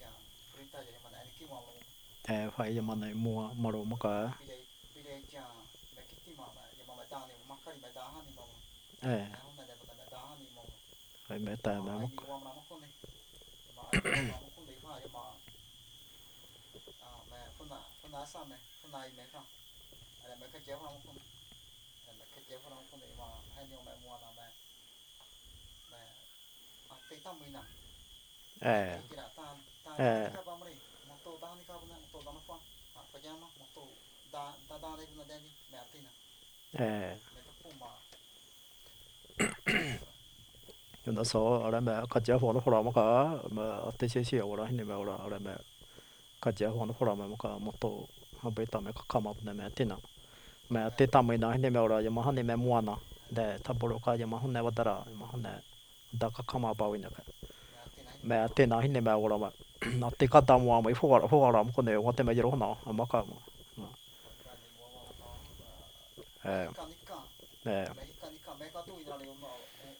phải giờ mà này mua mà đồ mà cả ờ phải mẹ ta mà mất ờ ờ ờ chúng ta số ở đây mẹ cái chế phòng nó phù mà cả mà tê chế chế ở đây này mẹ ở đây mẹ cái chế phòng nó phù mà cả một tổ họ bị tao mẹ có cầm up này mẹ tin nào mẹ tê tao mày nói này mẹ ở đây mà hắn này mẹ mua nó để thắp bồ cái mà hắn này bắt ra mà hắn này đã có cầm up bao nhiêu cái mẹ tê nói này mẹ ở đây mà nó tê cái tao mua mấy phù mà con này quan tâm mẹ gì đó nó mà cả ờ ờ